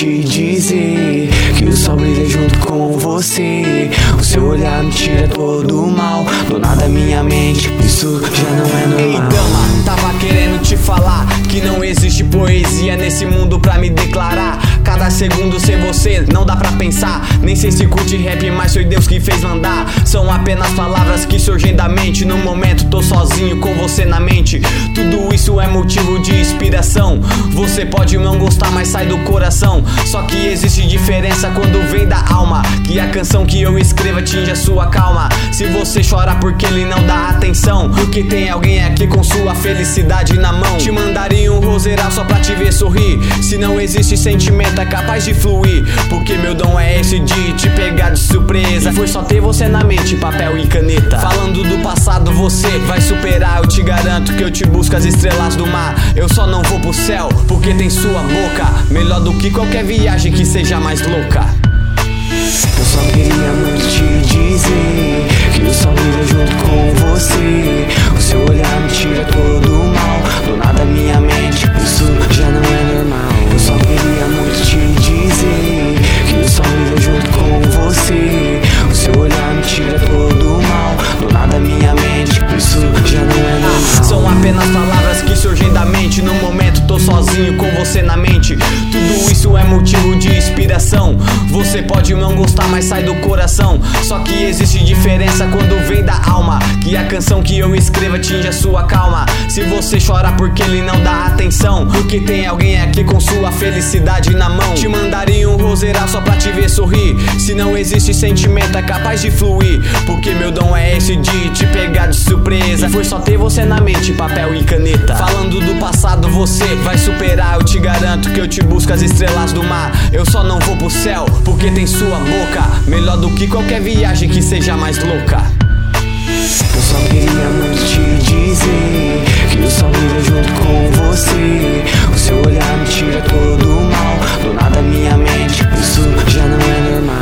te dizer que o sol brilha junto com você. O seu olhar me tira todo o mal. Do nada minha mente, isso já não é normal. Ei dama, tava querendo te falar que não existe poesia nesse mundo pra me declarar. Cada segundo sem você não dá pra pensar. Nem sei se curte rap, mas foi Deus que fez mandar. São apenas palavras que surgem da mente. No momento tô sozinho com você na mente. Tudo isso é motivo de inspiração. Você pode não gostar, mas sai do coração. Só que existe diferença quando vem da alma. Que a canção que eu escrevo atinge a sua calma. Se você chora porque ele não dá atenção, porque tem alguém aqui com sua felicidade na mão. Te mandaria um roseral só pra te ver sorrir. Se não existe sentimento é capaz de fluir, porque meu dom é esse de te pegar de surpresa. E foi só ter você na mente, papel e caneta. Falando do passado você vai superar. Eu te garanto que eu te busco as estrelas do mar. Eu só não vou pro céu porque tem sua boca. Melhor do que qualquer viagem que seja mais louca. Eu só queria muito te dizer que o sol brilha junto com você. O seu olhar me tira todo o mal. Do nada minha mente, isso já não é normal. Eu só queria muito te dizer que o sol brilha junto com você. O seu olhar me tira todo o mal. Do nada minha mente, isso já não é normal. São apenas palavras que surgem da mente. No momento tô sozinho com você na mente. Tudo isso é motivo de inspiração. Você pode não gostar, mas sai do coração. Só que existe diferença quando vem da alma. Que a canção que eu escrevo atinge a sua calma. Se você chora porque ele não dá atenção, porque tem alguém aqui com sua felicidade na mão. Te mandaria um roseral só pra te ver sorrir. Se não existe sentimento é capaz de fluir, porque meu dom é esse de te pegar de surpresa. E foi só ter você na mente, papel e caneta. Falando do passado você vai superar. Eu te garanto que eu te busco as estrelas do mar. Eu só não vou pro céu porque tem sua boca. Melhor do que qualquer viagem que seja mais louca. Eu só queria muito te dizer que o sol brilha junto com você. O seu olhar me tira todo o mal. Do nada minha mente, isso já não é normal.